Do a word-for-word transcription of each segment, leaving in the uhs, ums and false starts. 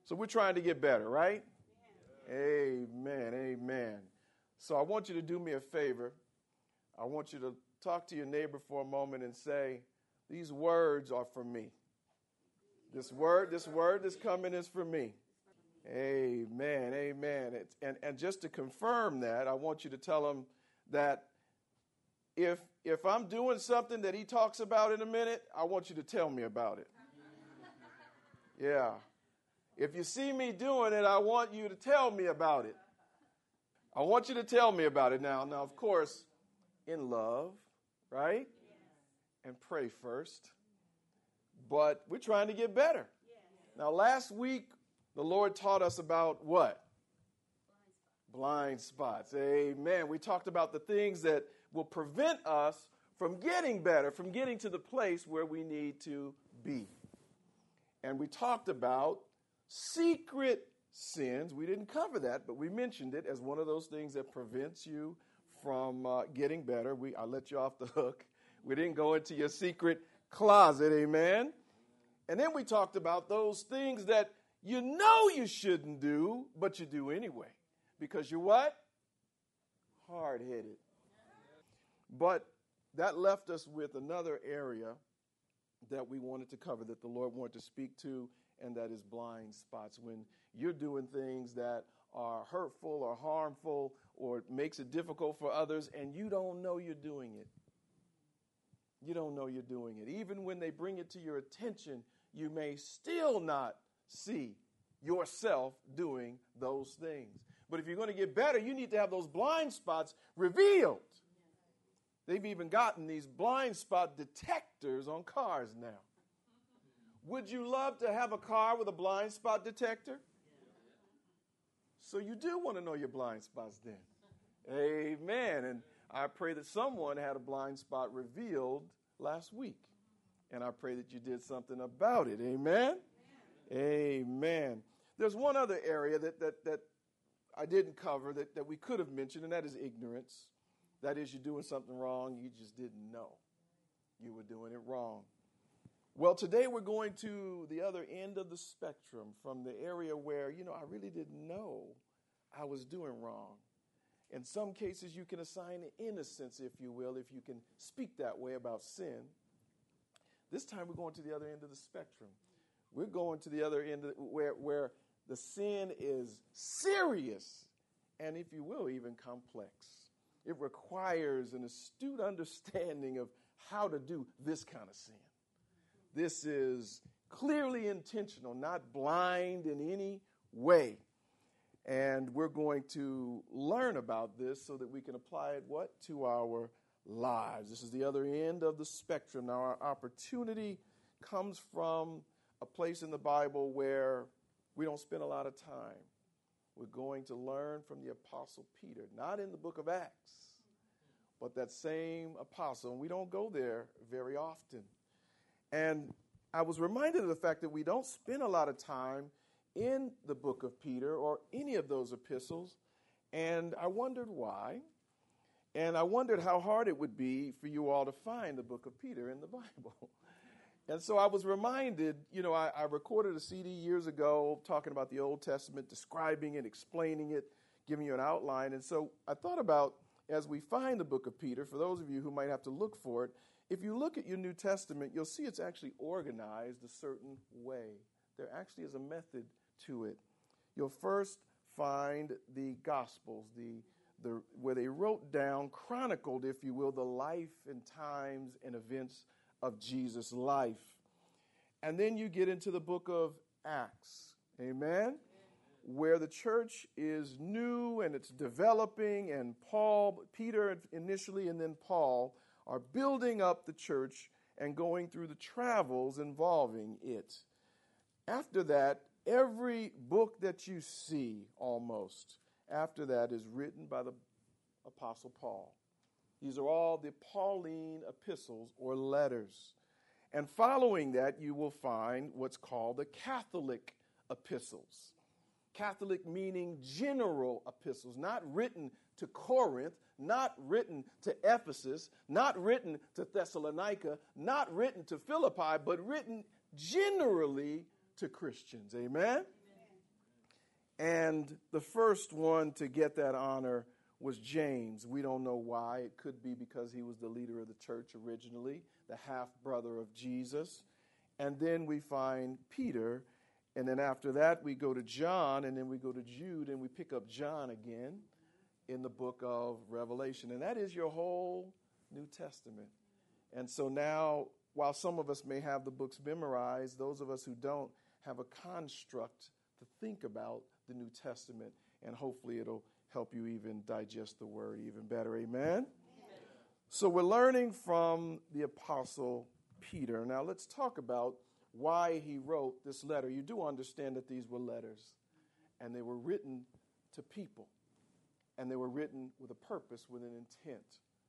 So we're trying to get better, right? Amen, amen. So I want you to do me a favor. I want you to talk to your neighbor for a moment and say, these words are for me. This word, this word that's coming is for me. Amen, amen. It's, and, and just to confirm that, I want you to tell him that if if I'm doing something that he talks about in a minute, I want you to tell me about it. Yeah. If you see me doing it, I want you to tell me about it. I want you to tell me about it now. Now, of course, in love, right? And pray first. But we're trying to get better. Now, last week, the Lord taught us about what? Blind spots. Amen. We talked about the things that will prevent us from getting better, from getting to the place where we need to be. And we talked about secret sins. We didn't cover that, but we mentioned it as one of those things that prevents you from uh, getting better. We I let you off the hook. We didn't go into your secret closet, amen? And then we talked about those things that you know you shouldn't do, but you do anyway. Because you're what? Hard-headed. But that left us with another area that we wanted to cover, that the Lord wanted to speak to, and that is blind spots. When you're doing things that are hurtful or harmful or makes it difficult for others and you don't know you're doing it. You don't know you're doing it. Even when they bring it to your attention, you may still not see yourself doing those things. But if you're going to get better, you need to have those blind spots revealed. They've even gotten these blind spot detectors on cars now. Would you love to have a car with a blind spot detector? So you do want to know your blind spots then. Amen. And I pray that someone had a blind spot revealed last week. And I pray that you did something about it. Amen? Amen. Amen. There's one other area that, that, that I didn't cover that, that we could have mentioned, and that is ignorance. That is, you're doing something wrong, you just didn't know you were doing it wrong. Well, today we're going to the other end of the spectrum, from the area where, you know, I really didn't know I was doing wrong. In some cases, you can assign innocence, if you will, if you can speak that way about sin. This time we're going to the other end of the spectrum. We're going to the other end of, where, where the sin is serious and, if you will, even complex. It requires an astute understanding of how to do this kind of sin. This is clearly intentional, not blind in any way. And we're going to learn about this so that we can apply it, what? To our lives. This is the other end of the spectrum. Now, our opportunity comes from a place in the Bible where we don't spend a lot of time. We're going to learn from the Apostle Peter, not in the book of Acts, but that same apostle. And we don't go there very often. And I was reminded of the fact that we don't spend a lot of time in the book of Peter or any of those epistles. And I wondered why. And I wondered how hard it would be for you all to find the book of Peter in the Bible. And so I was reminded, you know, I, I recorded a C D years ago talking about the Old Testament, describing it, explaining it, giving you an outline. And so I thought about, as we find the book of Peter, for those of you who might have to look for it, if you look at your New Testament, you'll see it's actually organized a certain way. There actually is a method to it. You'll first find the Gospels, the, the where they wrote down, chronicled, if you will, the life and times and events of Jesus' life. And then you get into the book of Acts, amen, where the church is new and it's developing, and Paul, Peter initially, and then Paul are building up the church and going through the travels involving it. After that, every book that you see, almost, after that is written by the Apostle Paul. These are all the Pauline epistles or letters. And following that, you will find what's called the Catholic epistles. Catholic meaning general epistles, not written to Corinth, not written to Ephesus, not written to Thessalonica, not written to Philippi, but written generally to Christians. Amen? Amen. And the first one to get that honor was James. We don't know why. It could be because he was the leader of the church originally, the half-brother of Jesus. And then we find Peter. And then after that, we go to John, and then we go to Jude, and we pick up John again in the book of Revelation. And that is your whole New Testament. And so now, while some of us may have the books memorized, those of us who don't have a construct to think about the New Testament, and hopefully it'll help you even digest the word even better. Amen? Amen. So we're learning from the Apostle Peter. Now let's talk about why he wrote this letter. You do understand that these were letters, and they were written to people, and they were written with a purpose, with an intent.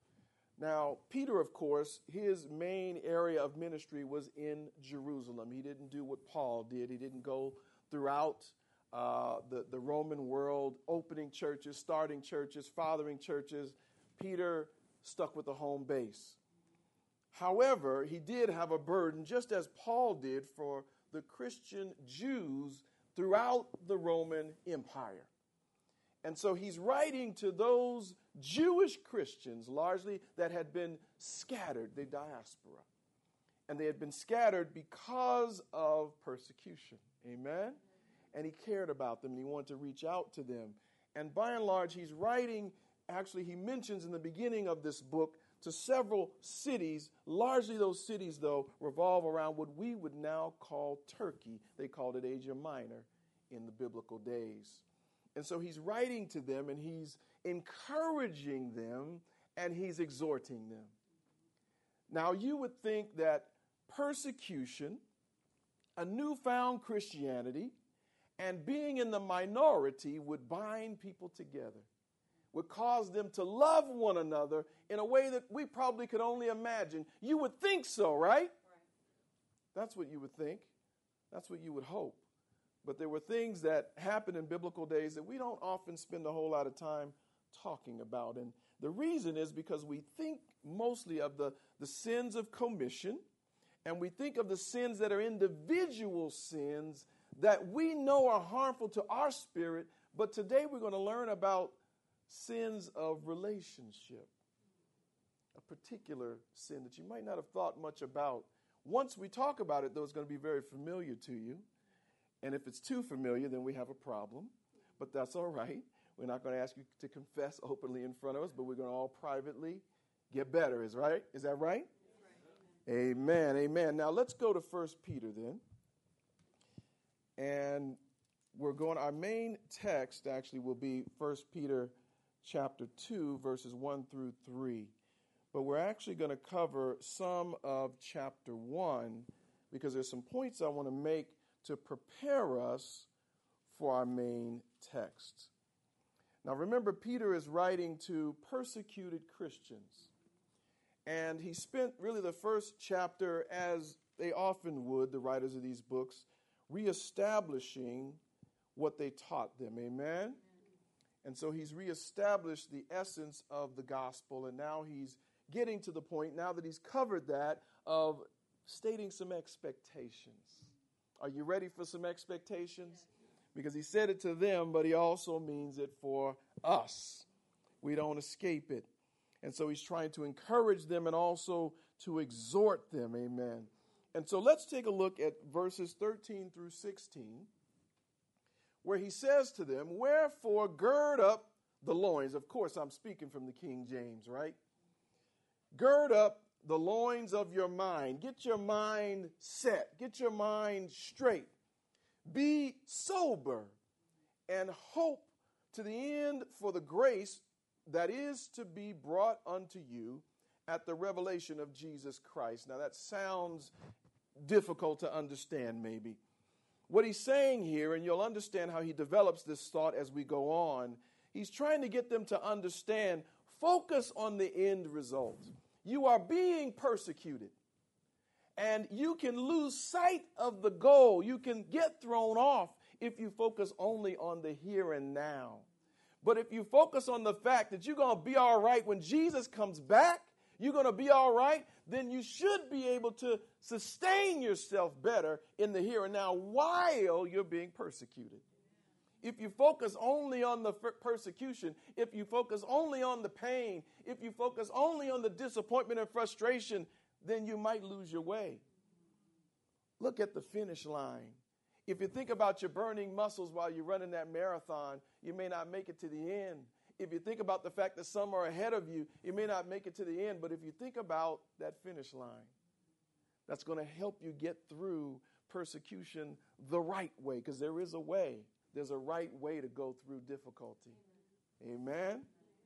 Now, Peter, of course, his main area of ministry was in Jerusalem. He didn't do what Paul did. He didn't go throughout uh, the, the Roman world, opening churches, starting churches, fathering churches. Peter stuck with the home base. However, he did have a burden, just as Paul did, for the Christian Jews throughout the Roman Empire. And so he's writing to those Jewish Christians, largely, that had been scattered, the diaspora. And they had been scattered because of persecution. Amen? And he cared about them, and he wanted to reach out to them. And by and large, he's writing, actually, he mentions in the beginning of this book, to several cities. Largely those cities, though, revolve around what we would now call Turkey. They called it Asia Minor in the biblical days. And so he's writing to them, and he's encouraging them, and he's exhorting them. Now, you would think that persecution, a newfound Christianity, and being in the minority would bind people together, would cause them to love one another in a way that we probably could only imagine. You would think so, right? Right. That's what you would think. That's what you would hope. But there were things that happened in biblical days that we don't often spend a whole lot of time talking about. And the reason is because we think mostly of the, the sins of commission, and we think of the sins that are individual sins that we know are harmful to our spirit. But today we're going to learn about sins of relationship, a particular sin that you might not have thought much about. Once we talk about it, though, it's going to be very familiar to you. And if it's too familiar, then we have a problem. But that's all right. We're not going to ask you to confess openly in front of us, but we're going to all privately get better. Is right? Is that right? Right. Amen. Amen. Now let's go to First Peter then. And we're going, our main text actually will be First Peter chapter two, verses one through three. But we're actually going to cover some of chapter one because there's some points I want to make to prepare us for our main text. Now remember, Peter is writing to persecuted Christians. And he spent really the first chapter, as they often would, the writers of these books, reestablishing what they taught them. Amen? And so he's reestablished the essence of the gospel, and now he's getting to the point, now that he's covered that, of stating some expectations. Are you ready for some expectations? Because he said it to them, but he also means it for us. We don't escape it. And so he's trying to encourage them and also to exhort them. Amen. And so let's take a look at verses thirteen through sixteen, where he says to them, "Wherefore gird up the loins." Of course, I'm speaking from the King James, right? Gird up the loins of your mind. Get your mind set. Get your mind straight. Be sober and hope to the end for the grace that is to be brought unto you at the revelation of Jesus Christ. Now that sounds difficult to understand maybe. What he's saying here, and you'll understand how he develops this thought as we go on, he's trying to get them to understand, focus on the end result. You are being persecuted, and you can lose sight of the goal. You can get thrown off if you focus only on the here and now. But if you focus on the fact that you're going to be all right when Jesus comes back, you're going to be all right, then you should be able to sustain yourself better in the here and now while you're being persecuted. If you focus only on the persecution, if you focus only on the pain, if you focus only on the disappointment and frustration, then you might lose your way. Look at the finish line. If you think about your burning muscles while you're running that marathon, you may not make it to the end. If you think about the fact that some are ahead of you, you may not make it to the end. But if you think about that finish line, that's going to help you get through persecution the right way, because there is a way. There's a right way to go through difficulty. Amen?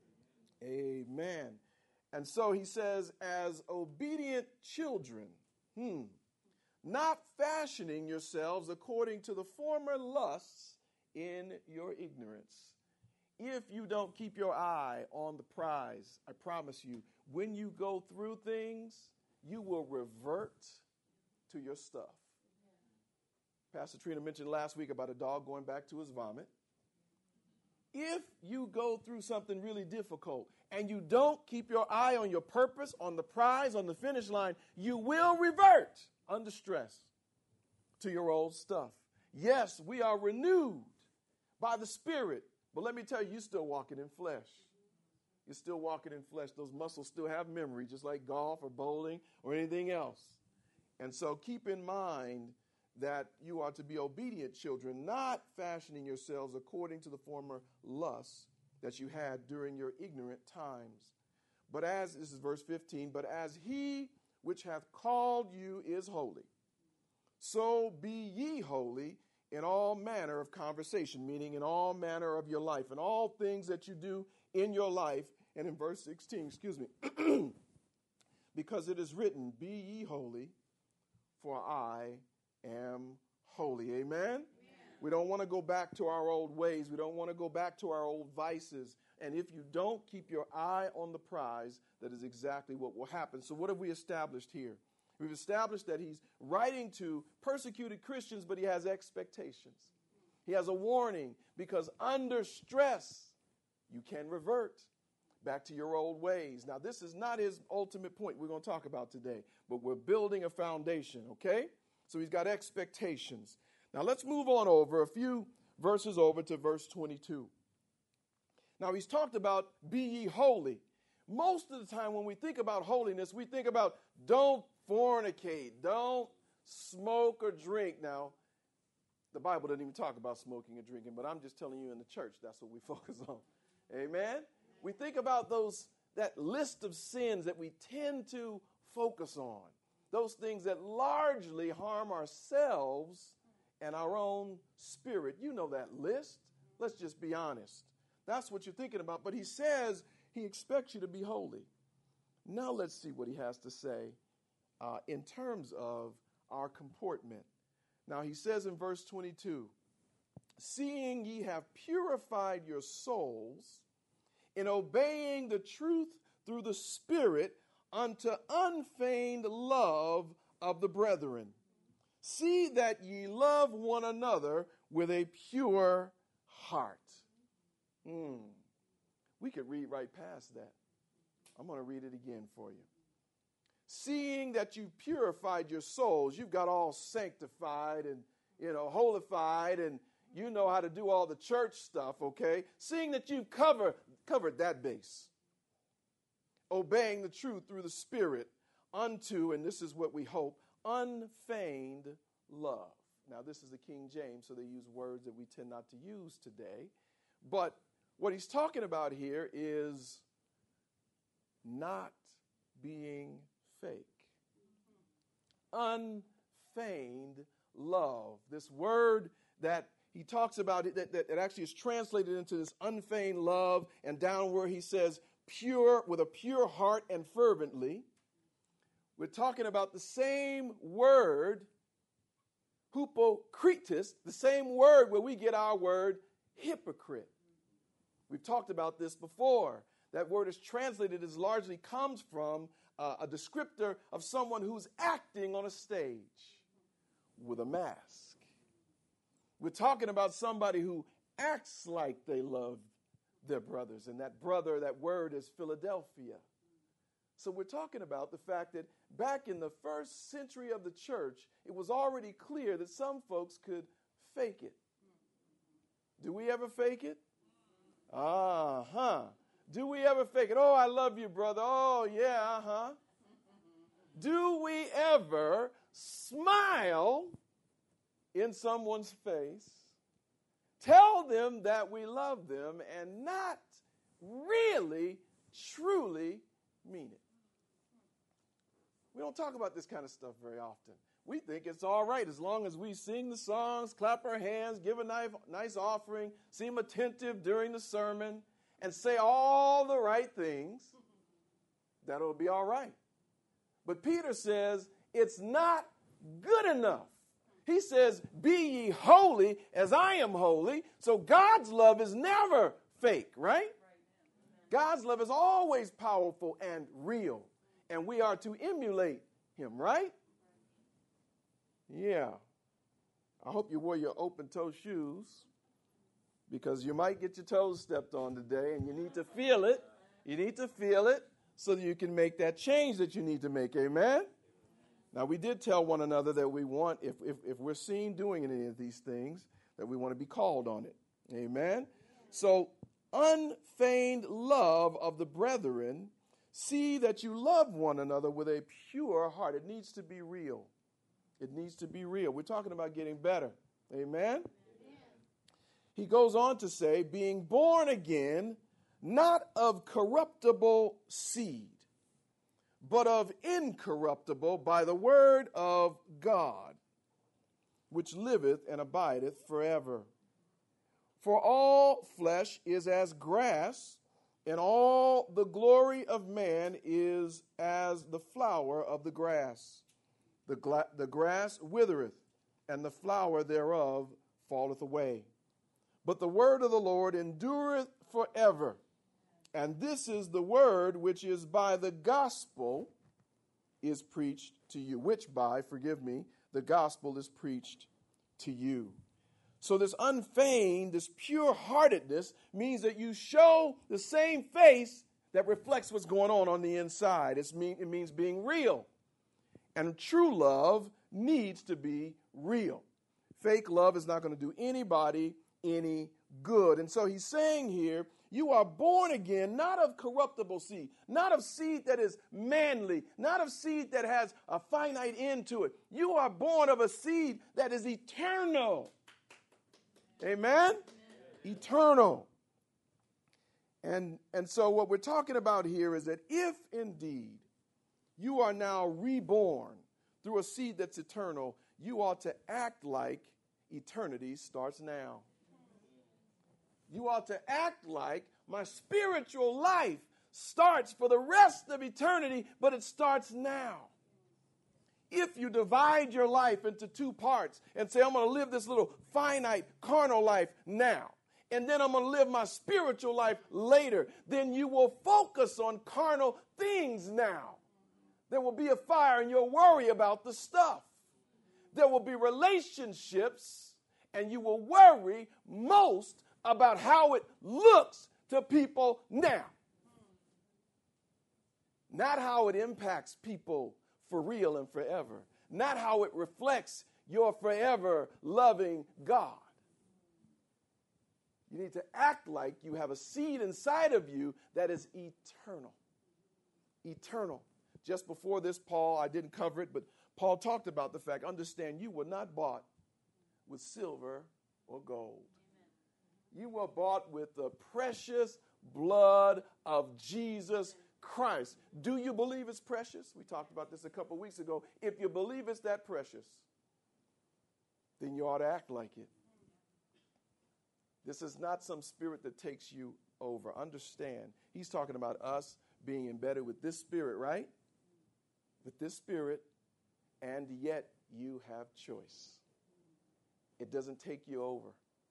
Amen. And so he says, as obedient children, hmm, not fashioning yourselves according to the former lusts in your ignorance. If you don't keep your eye on the prize, I promise you, when you go through things, you will revert to your stuff. Pastor Trina mentioned last week about a dog going back to his vomit. If you go through something really difficult and you don't keep your eye on your purpose, on the prize, on the finish line, you will revert under stress to your old stuff. Yes, we are renewed by the Spirit, but let me tell you, you're still walking in flesh. You're still walking in flesh. Those muscles still have memory, just like golf or bowling or anything else. And so keep in mind that you are to be obedient children, not fashioning yourselves according to the former lusts that you had during your ignorant times. But as, this is verse fifteen, but as he which hath called you is holy, so be ye holy in all manner of conversation, meaning in all manner of your life, in all things that you do in your life. And in verse sixteen, excuse me, because it is written, be ye holy, for I am holy. Amen? Amen. We don't want to go back to our old ways. We don't want to go back to our old vices. And if you don't keep your eye on the prize, that is exactly what will happen. So what have we established here? We've established that he's writing to persecuted Christians, but he has expectations. He has a warning, because under stress, you can revert back to your old ways. Now, this is not his ultimate point we're going to talk about today, but we're building a foundation, okay? So he's got expectations. Now let's move on over a few verses over to verse twenty-two. Now he's talked about be ye holy. Most of the time when we think about holiness, we think about don't fornicate, don't smoke or drink. Now, the Bible doesn't even talk about smoking or drinking, but I'm just telling you, in the church, that's what we focus on. Amen? We think about those, that list of sins that we tend to focus on. Those things that largely harm ourselves and our own spirit. You know that list. Let's just be honest. That's what you're thinking about. But he says he expects you to be holy. Now let's see what he has to say uh, in terms of our comportment. Now he says in verse twenty-two, seeing ye have purified your souls in obeying the truth through the Spirit unto unfeigned love of the brethren. See that ye love one another with a pure heart. Mm. We could read right past that. I'm going to read it again for you. Seeing that you purified your souls, you've got all sanctified and, you know, holified, and you know how to do all the church stuff, okay? Seeing that you've covered, covered that base. Obeying the truth through the Spirit unto, and this is what we hope, unfeigned love. Now, this is the King James, so they use words that we tend not to use today. But what he's talking about here is not being fake. Unfeigned love. This word that he talks about, it, that, that, that actually is translated into this unfeigned love, and down where he says, pure, with a pure heart and fervently. We're talking about the same word, hypokritos, the same word where we get our word hypocrite. We've talked about this before. That word is translated as largely comes from uh, a descriptor of someone who's acting on a stage with a mask. We're talking about somebody who acts like they love their brothers, and that brother, that word is Philadelphia. So we're talking about the fact that back in the first century of the church, it was already clear that some folks could fake it. Do we ever fake it? Uh-huh. Do we ever fake it? Oh, I love you, brother. Oh, yeah, uh-huh. Do we ever smile in someone's face, tell them that we love them, and not really, truly mean it? We don't talk about this kind of stuff very often. We think it's all right as long as we sing the songs, clap our hands, give a nice, nice offering, seem attentive during the sermon, and say all the right things, that it'll be all right. But Peter says it's not good enough. He says, be ye holy as I am holy. So God's love is never fake, right? God's love is always powerful and real. And we are to emulate him, right? Yeah. I hope you wore your open-toe shoes, because you might get your toes stepped on today, and you need to feel it. You need to feel it so that you can make that change that you need to make. Amen? Now, we did tell one another that we want, if, if, if we're seen doing any of these things, that we want to be called on it. Amen? So, unfeigned love of the brethren, see that you love one another with a pure heart. It needs to be real. It needs to be real. We're talking about getting better. Amen? He goes on to say, being born again, not of corruptible seed, but of incorruptible by the word of God, which liveth and abideth forever. For all flesh is as grass, and all the glory of man is as the flower of the grass. The, gla- the grass withereth, and the flower thereof falleth away. But the word of the Lord endureth forever. And this is the word which is by the gospel is preached to you. Which by, forgive me, the gospel is preached to you. So this unfeigned, this pure-heartedness means that you show the same face that reflects what's going on on the inside. It's mean, it means being real. And true love needs to be real. Fake love is not going to do anybody any good. And so he's saying here, you are born again, not of corruptible seed, not of seed that is manly, not of seed that has a finite end to it. You are born of a seed that is eternal. Amen? Amen. Eternal. And, and so what we're talking about here is that if indeed you are now reborn through a seed that's eternal, you ought to act like eternity starts now. You ought to act like my spiritual life starts for the rest of eternity, but it starts now. If you divide your life into two parts and say, I'm going to live this little finite carnal life now, and then I'm going to live my spiritual life later, then you will focus on carnal things now. There will be a fire and you'll worry about the stuff. There will be relationships and you will worry most about how it looks to people now. Not how it impacts people for real and forever. Not how it reflects your forever loving God. You need to act like you have a seed inside of you that is eternal. Eternal. Just before this, Paul, I didn't cover it, but Paul talked about the fact, understand you were not bought with silver or gold. You were bought with the precious blood of Jesus Christ. Do you believe it's precious? We talked about this a couple weeks ago. If you believe it's that precious, then you ought to act like it. This is not some spirit that takes you over. Understand, he's talking about us being embedded with this spirit, right? With this spirit, and yet you have choice. It doesn't take you over.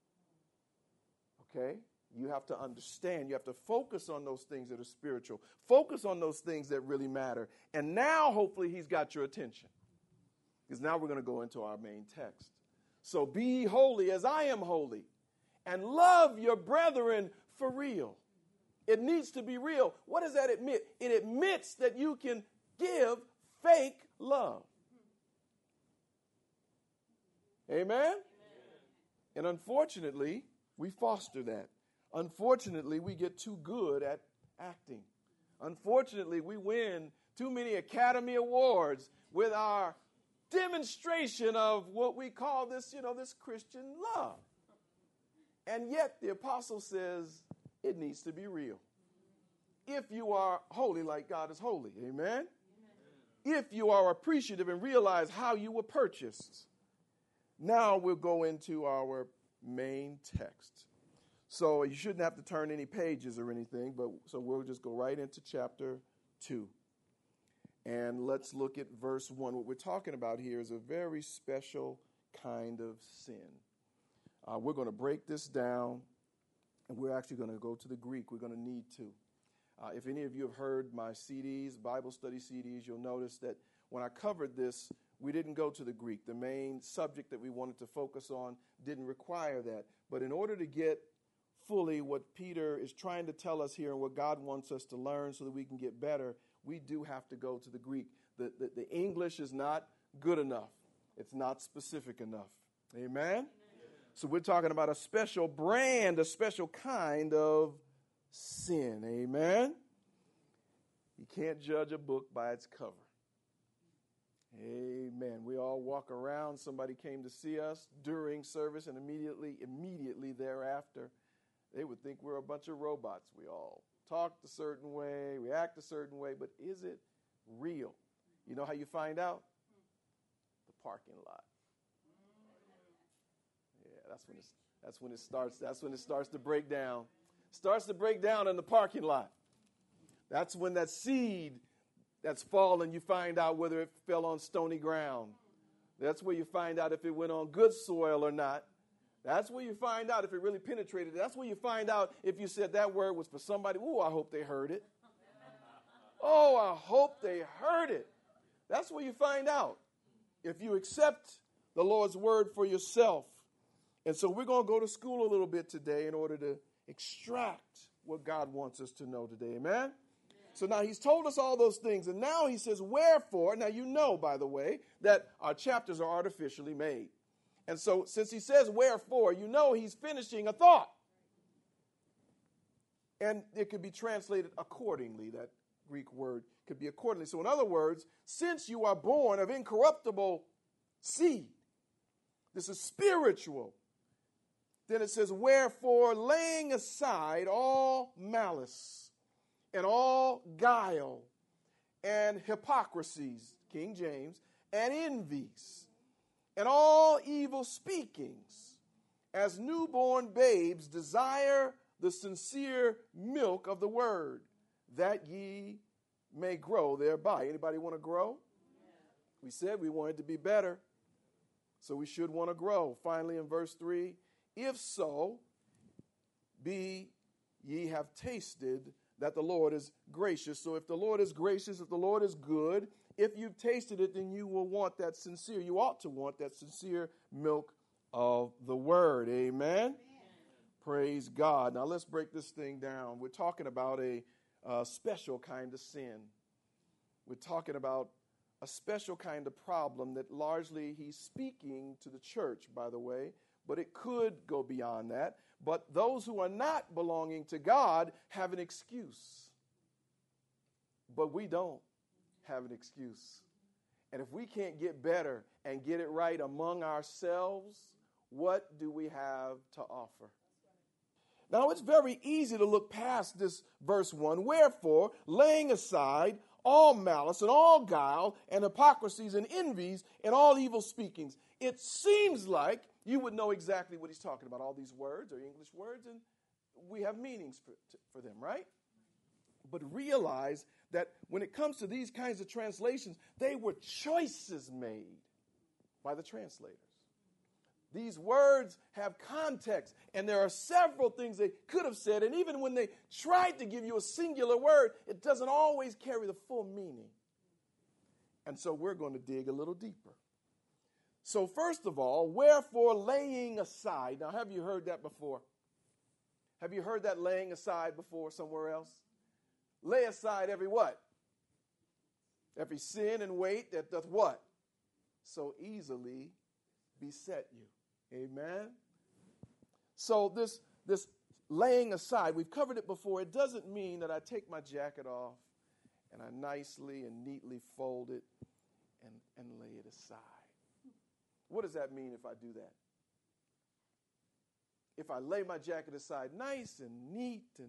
Okay? You have to understand. You have to focus on those things that are spiritual. Focus on those things that really matter. And now, hopefully, he's got your attention. Because now we're going to go into our main text. So be holy as I am holy. And love your brethren for real. It needs to be real. What does that admit? It admits that you can give fake love. Amen? Amen. And unfortunately, We foster that. Unfortunately, we get too good at acting. Unfortunately, we win too many Academy Awards with our demonstration of what we call this, you know, this Christian love. And yet the apostle says it needs to be real. If you are holy like God is holy, amen? Amen. If you are appreciative and realize how you were purchased. Now we'll go into our main text. So you shouldn't have to turn any pages or anything, but so we'll just go right into chapter two. And let's look at verse one. What we're talking about here is a very special kind of sin. Uh, we're going to break this down, and we're actually going to go to the Greek. We're going to need to. Uh, if any of you have heard my C Ds, Bible study C Ds, you'll notice that when I covered this, we didn't go to the Greek. The main subject that we wanted to focus on didn't require that. But in order to get fully what Peter is trying to tell us here and what God wants us to learn so that we can get better, we do have to go to the Greek. The, the, the English is not good enough. It's not specific enough. Amen? Amen? So we're talking about a special brand, a special kind of sin. Amen? You can't judge a book by its cover. Amen. We all walk around. Somebody came to see us during service, and immediately, immediately thereafter, they would think we're a bunch of robots. We all talk a certain way, we act a certain way, but is it real? You know how you find out? The parking lot. Yeah, that's when it's, that's when it starts. That's when it starts to break down. Starts to break down in the parking lot. That's when that seed that's fallen, you find out whether it fell on stony ground. That's where you find out if it went on good soil or not. That's where you find out if it really penetrated. That's where you find out if you said that word was for somebody. Ooh, I hope they heard it. Oh, I hope they heard it. That's where you find out if you accept the Lord's word for yourself. And so we're going to go to school a little bit today in order to extract what God wants us to know today. Amen? So now he's told us all those things, and now he says, wherefore, now you know, by the way, that our chapters are artificially made. And so since he says wherefore, you know he's finishing a thought. And it could be translated accordingly. That Greek word could be accordingly. So in other words, since you are born of incorruptible seed, this is spiritual. Then it says, wherefore, laying aside all malice and all guile and hypocrisies, King James, and envies, and all evil speakings, as newborn babes desire the sincere milk of the word, that ye may grow thereby. Anybody want to grow? We said we wanted to be better, so we should want to grow. Finally, in verse three, if so, be ye have tasted that the Lord is gracious. So if the Lord is gracious, if the Lord is good, if you've tasted it, then you will want that sincere, you ought to want that sincere milk of the word. Amen? Amen. Praise God. Now let's break this thing down. We're talking about a uh, special kind of sin. We're talking about a special kind of problem that largely he's speaking to the church, by the way, but it could go beyond that. But those who are not belonging to God have an excuse. But we don't have an excuse. And if we can't get better and get it right among ourselves, what do we have to offer? Now, it's very easy to look past this verse one. Wherefore, laying aside all malice and all guile and hypocrisies and envies and all evil speakings. It seems like you would know exactly what he's talking about. All these words are English words, and we have meanings for, for them, right? But realize that when it comes to these kinds of translations, they were choices made by the translators. These words have context, and there are several things they could have said, and even when they tried to give you a singular word, it doesn't always carry the full meaning. And so we're going to dig a little deeper. So first of all, wherefore laying aside. Now, have you heard that before? Have you heard that laying aside before somewhere else? Lay aside every what? Every sin and weight that doth what? So easily beset you. Amen? So this, this laying aside, we've covered it before. It doesn't mean that I take my jacket off and I nicely and neatly fold it and, and lay it aside. What does that mean if I do that? If I lay my jacket aside nice and neat and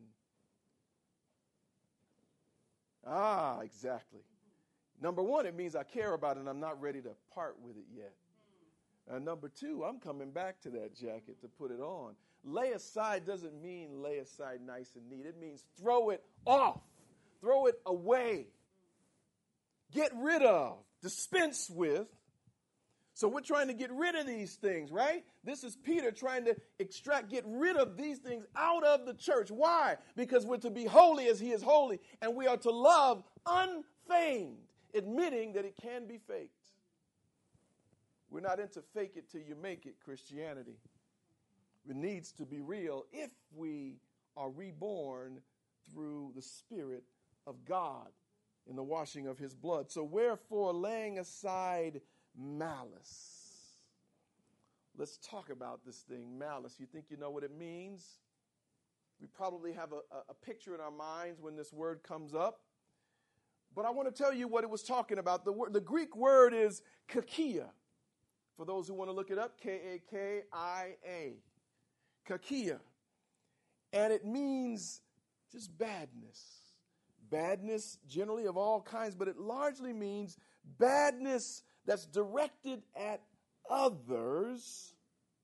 ah, exactly. Number one, it means I care about it and I'm not ready to part with it yet. And number two, I'm coming back to that jacket to put it on. Lay aside doesn't mean lay aside nice and neat. It means throw it off. Throw it away. Get rid of. Dispense with. So we're trying to get rid of these things, right? This is Peter trying to extract, get rid of these things out of the church. Why? Because we're to be holy as he is holy, and we are to love unfeigned, admitting that it can be faked. We're not into fake it till you make it Christianity. It needs to be real if we are reborn through the Spirit of God in the washing of his blood. So wherefore, laying aside malice. Let's talk about this thing, malice. You think you know what it means? We probably have a, a picture in our minds when this word comes up. But I want to tell you what it was talking about. The, word, the Greek word is kakia. For those who want to look it up, K A K I A. Kakia. And it means just badness. Badness generally of all kinds, but it largely means badness that's directed at others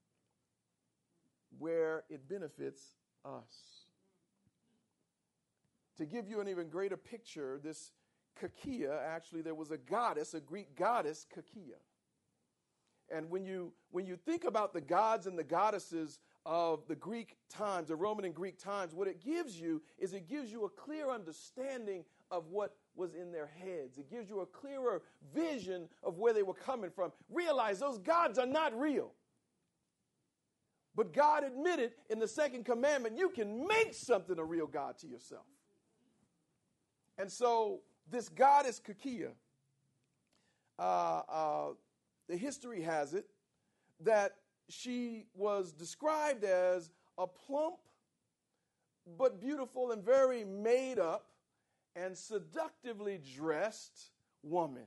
where it benefits us. To give you an even greater picture, this Kakia, actually there was a goddess, a Greek goddess, Kakia. And when you when you think about the gods and the goddesses of the Greek times, the Roman and Greek times, what it gives you is it gives you a clear understanding of what was in their heads. It gives you a clearer vision of where they were coming from. Realize those gods are not real. But God admitted in the second commandment, you can make something a real God to yourself. And so this goddess Kakia, uh, uh, the history has it that she was described as a plump but beautiful and very made up and seductively dressed woman.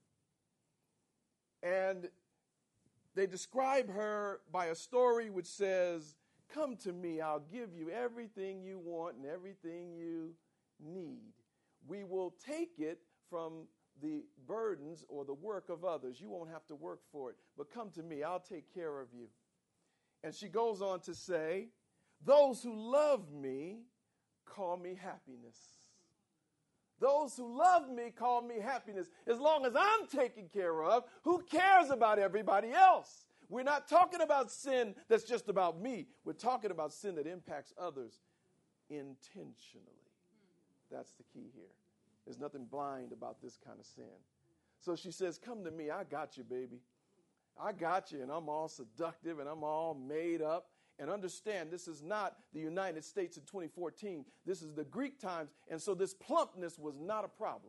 And they describe her by a story which says, come to me, I'll give you everything you want and everything you need. We will take it from the burdens or the work of others. You won't have to work for it, but come to me, I'll take care of you. And she goes on to say, those who love me call me happiness. Those who love me call me happiness. As long as I'm taken care of, who cares about everybody else? We're not talking about sin that's just about me. We're talking about sin that impacts others intentionally. That's the key here. There's nothing blind about this kind of sin. So she says, come to me. I got you, baby. I got you, and I'm all seductive, and I'm all made up. And understand, this is not the United States in twenty fourteen. This is the Greek times, and so this plumpness was not a problem.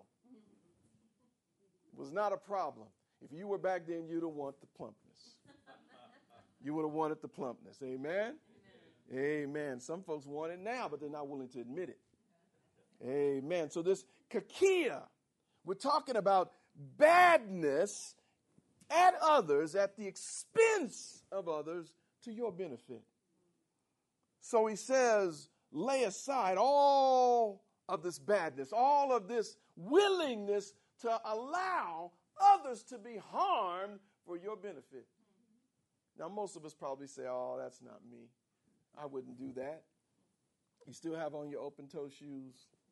It was not a problem. If you were back then, you'd have wanted the plumpness. You would have wanted the plumpness. Amen? Amen? Amen. Some folks want it now, but they're not willing to admit it. Amen. So this kakia, we're talking about badness at others, at the expense of others, to your benefit. So he says, lay aside all of this badness, all of this willingness to allow others to be harmed for your benefit. Now, most of us probably say, oh, that's not me. I wouldn't do that. You still have on your open-toe shoes.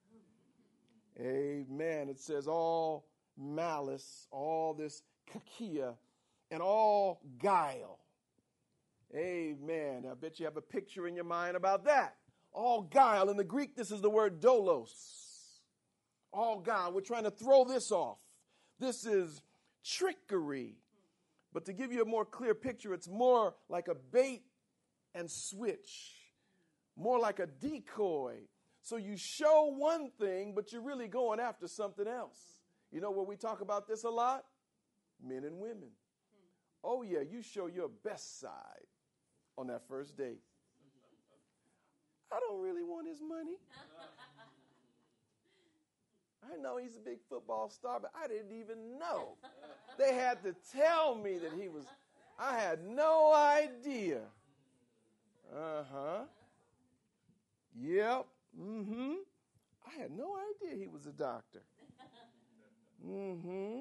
Amen. It says all malice, all this kakia, and all guile. Amen. I bet you have a picture in your mind about that. All guile. In the Greek, this is the word dolos. All guile. We're trying to throw this off. This is trickery. But to give you a more clear picture, it's more like a bait and switch. More like a decoy. So you show one thing, but you're really going after something else. You know where we talk about this a lot? Men and women. Oh, yeah, you show your best side on that first date. don't really want his money. I know he's a big football star, but I didn't even know. They had to tell me that he was. I had no idea. Uh-huh. Yep. Mm-hmm. I had no idea he was a doctor. Mm-hmm.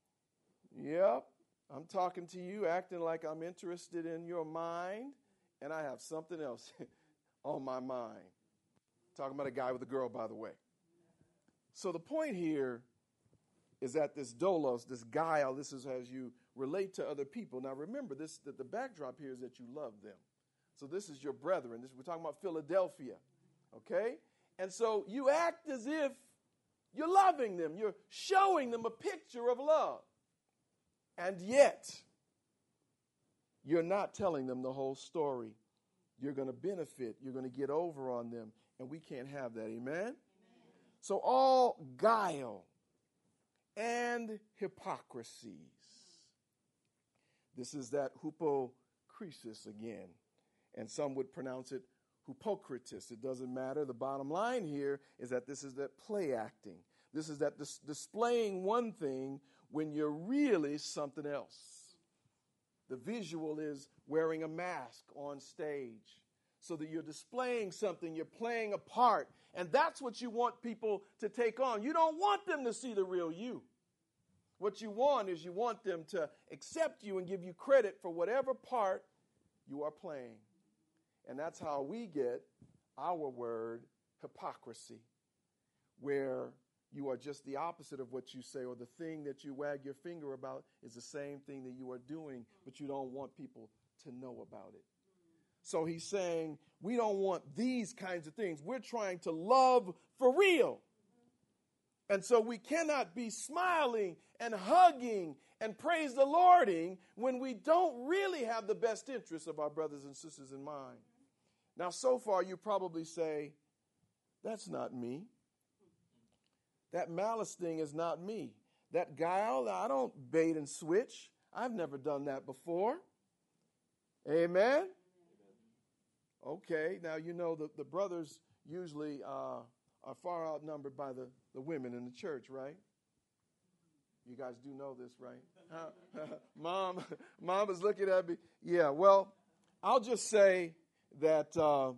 Yep. I'm talking to you, acting like I'm interested in your mind, and I have something else on my mind. Talking about a guy with a girl, by the way. So the point here is that this dolos, this guile, this is as you relate to other people. Now remember, this that the backdrop here is that you love them. So this is your brethren. This, we're talking about Philadelphia, okay? And so you act as if you're loving them. You're showing them a picture of love. And yet, you're not telling them the whole story. You're going to benefit. You're going to get over on them. And we can't have that. Amen? Amen. So all guile and hypocrisies. This is that hypokrisis again. And some would pronounce it hypocritus. It doesn't matter. The bottom line here is that this is that play acting. This is that dis- displaying one thing when you're really something else. The visual is wearing a mask on stage so that you're displaying something, you're playing a part, and that's what you want people to take on. You don't want them to see the real you. What you want is you want them to accept you and give you credit for whatever part you are playing. And that's how we get our word hypocrisy, where you are just the opposite of what you say, or the thing that you wag your finger about is the same thing that you are doing, but you don't want people to know about it. So he's saying we don't want these kinds of things. We're trying to love for real. And so we cannot be smiling and hugging and praise the Lording when we don't really have the best interests of our brothers and sisters in mind. Now, so far, you probably say, that's not me. That malice thing is not me. That guile, I don't bait and switch. I've never done that before. Amen? Okay, now you know the, the brothers usually uh, are far outnumbered by the, the women in the church, right? You guys do know this, right? Huh? Mom, Mom is looking at me. Yeah, well, I'll just say that uh,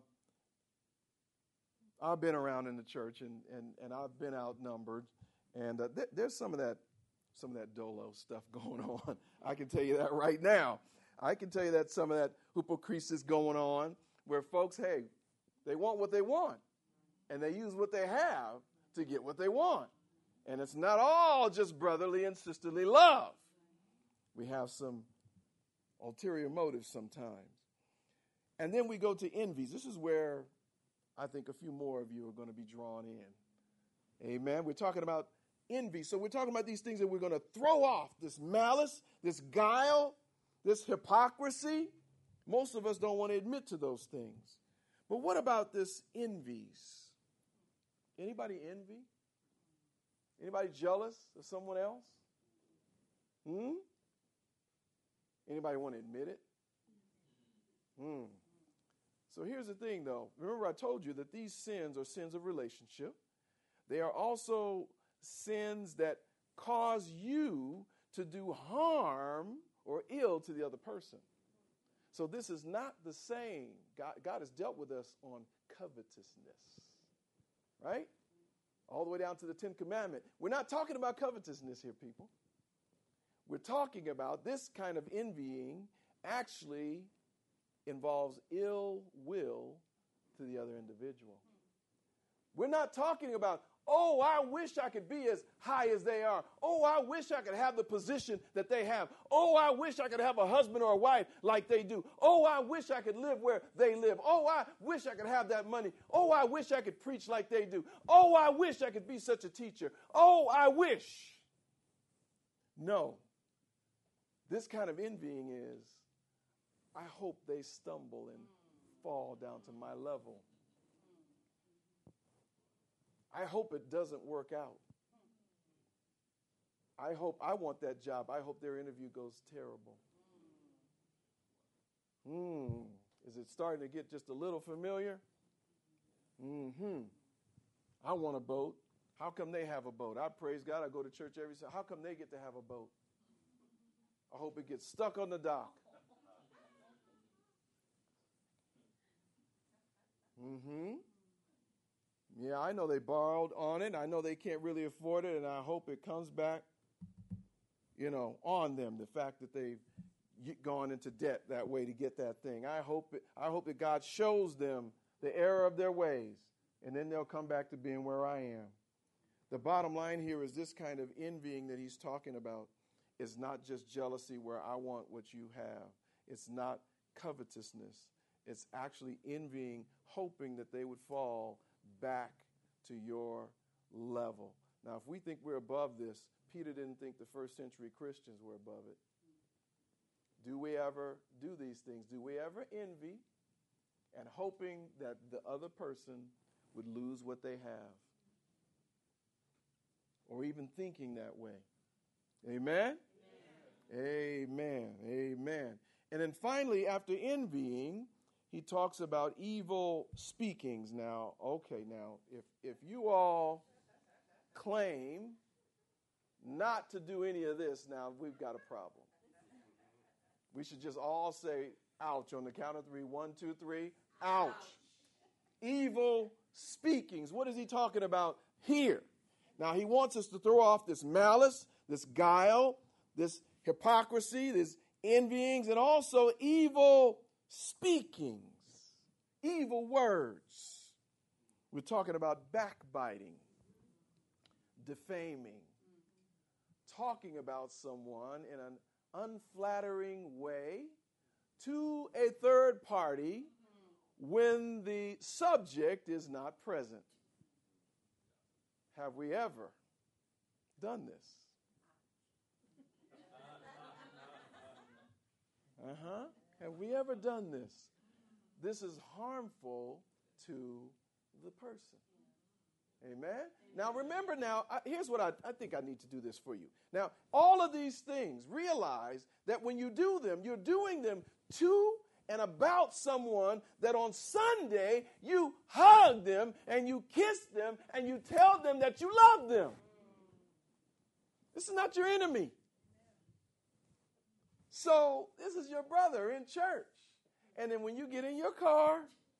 I've been around in the church, and, and, and I've been outnumbered, and uh, th- there's some of that some of that dolo stuff going on. I can tell you that right now. I can tell you that some of that hypocrisy is going on, where folks, hey, they want what they want, and they use what they have to get what they want. And it's not all just brotherly and sisterly love. We have some ulterior motives sometimes. And then we go to envies. This is where I think a few more of you are going to be drawn in. Amen. We're talking about envy. So we're talking about these things that we're going to throw off. This malice, this guile, this hypocrisy. Most of us don't want to admit to those things. But what about this envies? Anybody envy? Anybody jealous of someone else? Hmm? Anybody want to admit it? Hmm. So here's the thing, though. Remember, I told you that these sins are sins of relationship. They are also sins that cause you to do harm or ill to the other person. So this is not the same. God, God has dealt with us on covetousness, right? All the way down to the Ten Commandments. We're not talking about covetousness here, people. We're talking about this kind of envying actually involves ill will to the other individual. We're not talking about, oh, I wish I could be as high as they are. Oh, I wish I could have the position that they have. Oh, I wish I could have a husband or a wife like they do. Oh, I wish I could live where they live. Oh, I wish I could have that money. Oh, I wish I could preach like they do. Oh, I wish I could be such a teacher. Oh, I wish. No. This kind of envying is, I hope they stumble and fall down to my level. I hope it doesn't work out. I hope, I want that job. I hope their interview goes terrible. Hmm. Is it starting to get just a little familiar? Mm-hmm. I want a boat. How come they have a boat? I praise God. I go to church every Sunday. How come they get to have a boat? I hope it gets stuck on the dock. Mm-hmm. Yeah, I know they borrowed on it. I know they can't really afford it, and I hope it comes back, you know, on them. The fact that they've gone into debt that way to get that thing. I hope it, I hope that God shows them the error of their ways, and then they'll come back to being where I am. The bottom line here is this kind of envying that he's talking about is not just jealousy where I want what you have. It's not covetousness. It's actually envying, hoping that they would fall back to your level. Now, if we think we're above this, Peter didn't think the first century Christians were above it. Do we ever do these things? Do we ever envy and hoping that the other person would lose what they have? Or even thinking that way? Amen? Amen. Amen. Amen. And then finally, after envying, he talks about evil speakings. Now, okay, now, if, if you all claim not to do any of this, now we've got a problem. We should just all say, ouch, on the count of three. One, two, three. Ouch. Ouch. Evil speakings. What is he talking about here? Now, he wants us to throw off this malice, this guile, this hypocrisy, this envyings, and also evil speakings, evil words. We're talking about backbiting, defaming, talking about someone in an unflattering way to a third party when the subject is not present. Have we ever done this? Uh-huh. Have we ever done this? This is harmful to the person. Amen? Now, remember now, I, here's what I, I think I need to do this for you. Now, all of these things, realize that when you do them, you're doing them to and about someone that on Sunday you hug them and you kiss them and you tell them that you love them. This is not your enemy. So this is your brother in church. And then when you get in your car,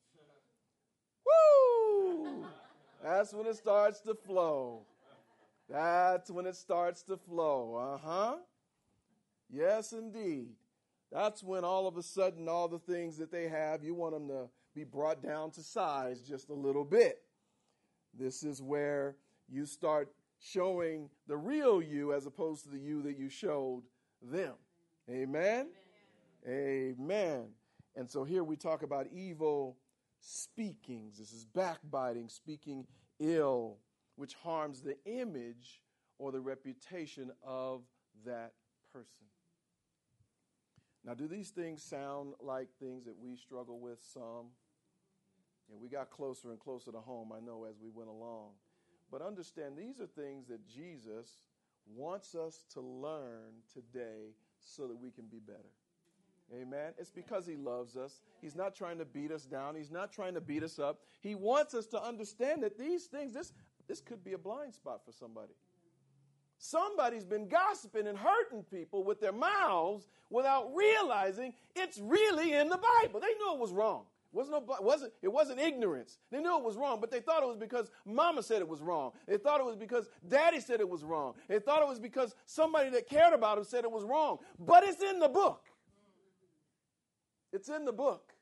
woo, that's when it starts to flow. That's when it starts to flow. Uh-huh. Yes, indeed. That's when all of a sudden all the things that they have, you want them to be brought down to size just a little bit. This is where you start showing the real you as opposed to the you that you showed them. Amen? Amen? Amen. And so here we talk about evil speakings. This is backbiting, speaking ill, which harms the image or the reputation of that person. Now, do these things sound like things that we struggle with? Some. And we got closer and closer to home, I know, as we went along. But understand, these are things that Jesus wants us to learn today so that we can be better. Amen. It's because he loves us. He's not trying to beat us down. He's not trying to beat us up. He wants us to understand that these things, this, this could be a blind spot for somebody. Somebody's been gossiping and hurting people with their mouths without realizing it's really in the Bible. They knew it was wrong. It wasn't, no, wasn't, it wasn't ignorance. They knew it was wrong, but they thought it was because mama said it was wrong. They thought it was because daddy said it was wrong. They thought it was because somebody that cared about them said it was wrong. But it's in the book. It's in the book.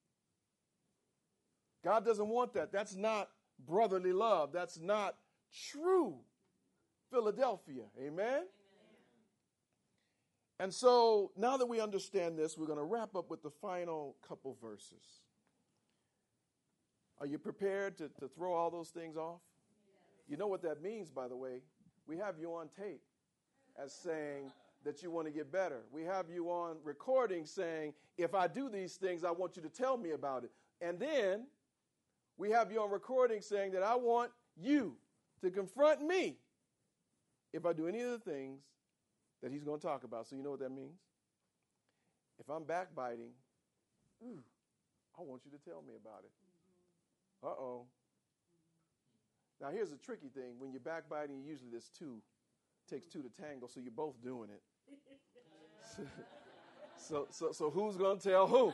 God doesn't want that. That's not brotherly love. That's not true Philadelphia. Amen? Amen? And so now that we understand this, we're going to wrap up with the final couple verses. Are you prepared to, to throw all those things off? Yes. You know what that means, by the way. We have you on tape as saying that you want to get better. We have you on recording saying, if I do these things, I want you to tell me about it. And then we have you on recording saying that I want you to confront me if I do any of the things that he's going to talk about. So you know what that means? If I'm backbiting, ooh, I want you to tell me about it. Uh-oh. Now, here's a tricky thing. When you're backbiting, usually there's two. It takes two to tango, so you're both doing it. so, so, so who's going to tell who?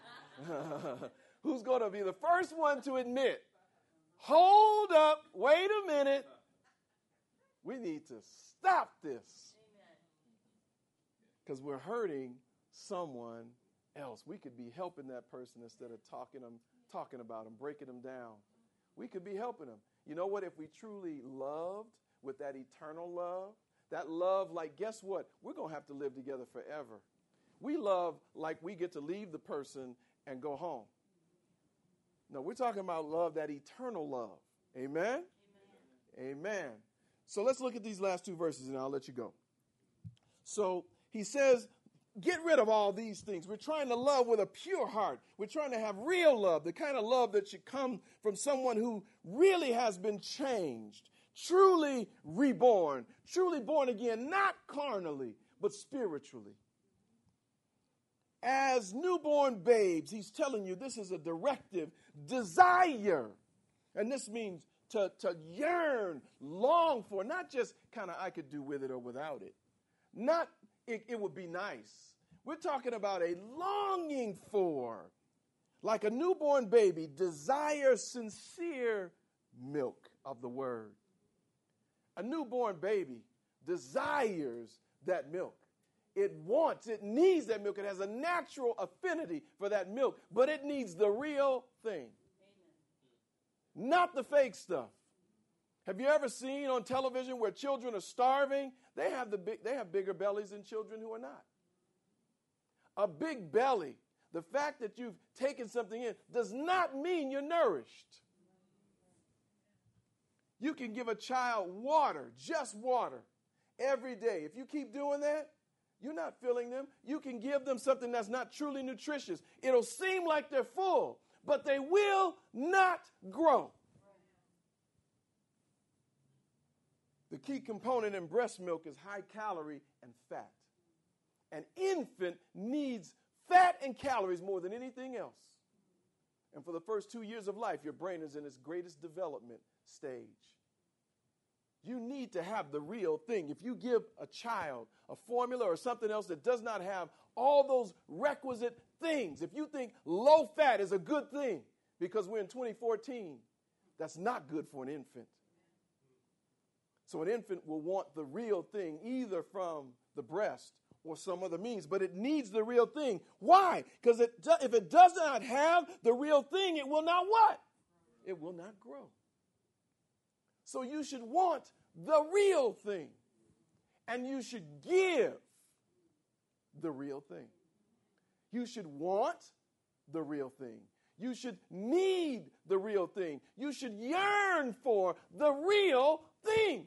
Who's going to be the first one to admit, hold up, wait a minute. We need to stop this. Because we're hurting someone else. We could be helping that person instead of talking them, talking about them, breaking them down. We could be helping them. You know what? If we truly loved with that eternal love, that love, like, guess what? We're going to have to live together forever. We love like we get to leave the person and go home. No, we're talking about love, that eternal love. Amen? Amen. Amen. So let's look at these last two verses and I'll let you go. So he says, get rid of all these things. We're trying to love with a pure heart. We're trying to have real love, the kind of love that should come from someone who really has been changed, truly reborn, truly born again, not carnally, but spiritually. As newborn babes, he's telling you this is a directive, desire. And this means to, to yearn, long for, not just kind of I could do with it or without it. Not it, it would be nice. We're talking about a longing for, like a newborn baby, desire sincere milk of the word. A newborn baby desires that milk. It wants, it needs that milk. It has a natural affinity for that milk, but it needs the real thing. Amen. Not the fake stuff. Have you ever seen on television where children are starving? They have the big, they have bigger bellies than children who are not. A big belly, the fact that you've taken something in, does not mean you're nourished. You can give a child water, just water, every day. If you keep doing that, you're not filling them. You can give them something that's not truly nutritious. It'll seem like they're full, but they will not grow. The key component in breast milk is high calorie and fat. An infant needs fat and calories more than anything else. And for the first two years of life, your brain is in its greatest development stage. You need to have the real thing. If you give a child a formula or something else that does not have all those requisite things, if you think low fat is a good thing because we're in twenty fourteen, that's not good for an infant. So an infant will want the real thing either from the breast or some other means, but it needs the real thing. Why? Because it do, if it does not have the real thing, it will not what? It will not grow. So you should want the real thing, and you should give the real thing. You should want the real thing. You should need the real thing. You should yearn for the real thing.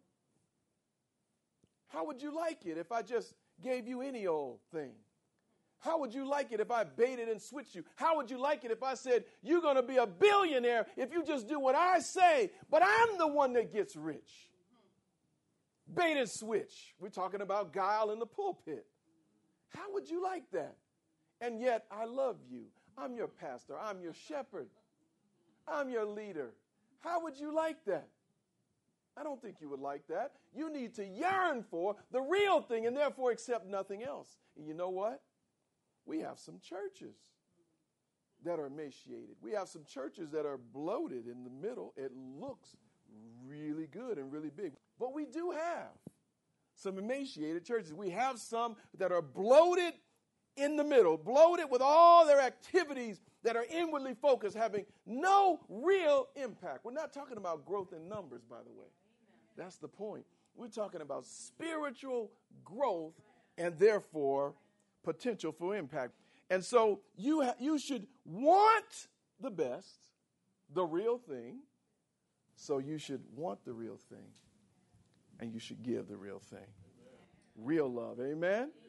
How would you like it if I just gave you any old thing? How would you like it if I baited and switched you? How would you like it if I said, you're going to be a billionaire if you just do what I say, but I'm the one that gets rich? Bait and switch. We're talking about guile in the pulpit. How would you like that? And yet, I love you. I'm your pastor. I'm your shepherd. I'm your leader. How would you like that? I don't think you would like that. You need to yearn for the real thing and therefore accept nothing else. And you know what? We have some churches that are emaciated. We have some churches that are bloated in the middle. It looks really good and really big. But we do have some emaciated churches. We have some that are bloated in the middle, bloated with all their activities that are inwardly focused, having no real impact. We're not talking about growth in numbers, by the way. That's the point. We're talking about spiritual growth and therefore potential for impact. And so you ha- you should want the best, the real thing. So you should want the real thing, and you should give the real thing. Real love. Amen?